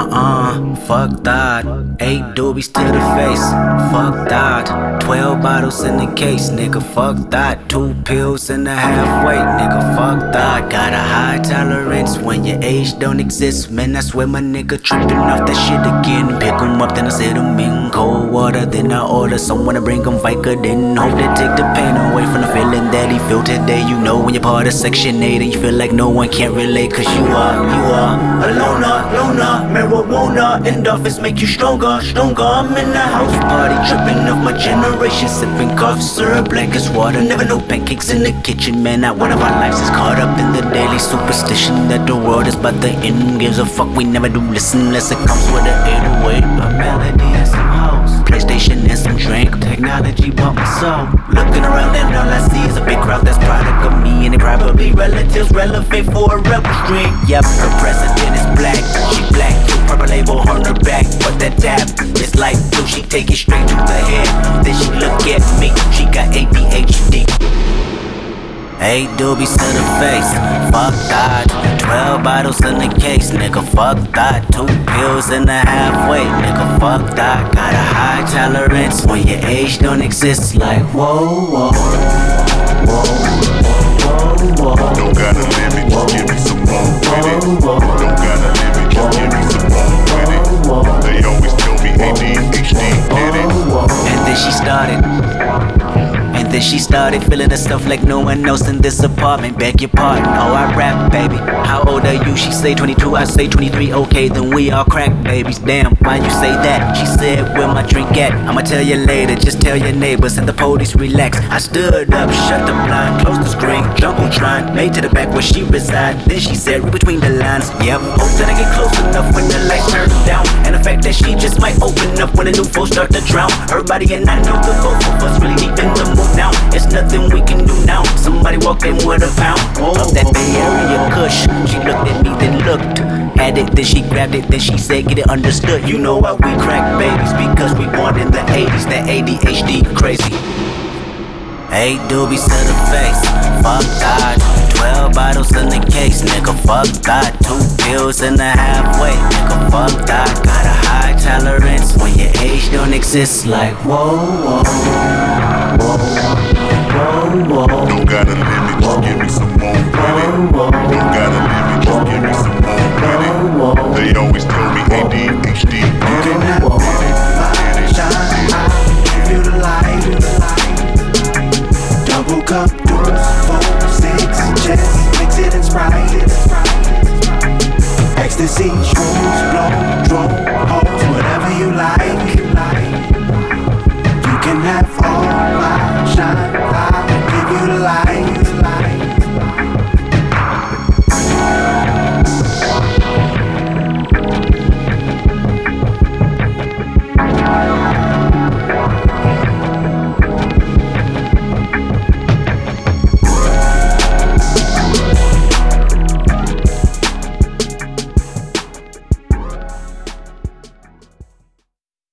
Fuck that. 8 doobies to the face, fuck that. 12 bottles in the case, nigga, fuck that. 2 pills and a half weight, nigga, fuck that. Got a high tolerance when your age don't exist. Man, I swear my nigga tripping off that shit again. Pick 'em up, then I sit 'em in cold water. Then I order someone to bring 'em Vicodin. Hope they take the pain away from the feeling that he feel today. You know when you're part of Section 8 and you feel like no one can relate. Cause you are a loner, marijuana. Endorphins make you stronger. I'm in the house party, tripping off my generation. Sipping cough syrup like it's water. Never no pancakes in the kitchen, man. Not one of our lives is caught up in the daily superstition that the world is about to end. Gives a fuck, we never do listen unless it comes with an 808. A melody and some hoes, PlayStation and some drink. Technology bought my soul. Looking around and all I see is a big crowd that's product of me, and they probably relatives relevant for a rebel stream. Yep, her president is black, she black. Purple label on her back, but that tap is like blue. She take it straight to the head, then she look at me. She got ADHD. 8 doobies to the face, fuck that. 12 bottles in the case, nigga, fuck that. 2 pills and a half weight, nigga, fuck that. Got a high tolerance when your age don't exist. Like whoa, whoa, whoa, whoa, whoa. Don't got a limit, just give me some more with it. Don't got a limit, just give me some more with it. They always tell me ADHD did it. And then she started feeling the stuff like no one else in this apartment. Beg your pardon, oh I rap, baby. How old are you? She say 22, I say 23. Okay, then we all crack babies. Damn, why you say that? She said, where my drink at? I'ma tell you later, just tell your neighbors and the police relax. I stood up, shut the blind, closed the screen, Jumbotron, made to the back where she reside. Then she said, read between the lines. Yep, hope that I get close enough when the lights turn down. And the fact that she just might open up when the new folks start to drown. Her body and I know the both of us really deep in the mood now. It's nothing we can do now. Somebody walked in with a pound of that Bay Area Kush. She looked at me, then looked at it, then she grabbed it, then she said, get it understood. You know why we crack babies? Because we born in the 80s. That ADHD crazy. 8 doobies to the face, fuck that. 12 bottles in the case, nigga, fuck that. 2 pills and a half weight, nigga, fuck that. Got a high tolerance when your age don't exist. Like whoa, whoa, whoa, whoa, whoa. Don't got a limit, just give me some more with it. Don't got a limit, just give me some more with it. They always tell me ADHD did it. Feel the light. Double cup, deuce, 4, 6, just mix it in Sprite. Ecstasy, shrooms, blow, drone, hoes, whatever you like. You can have all my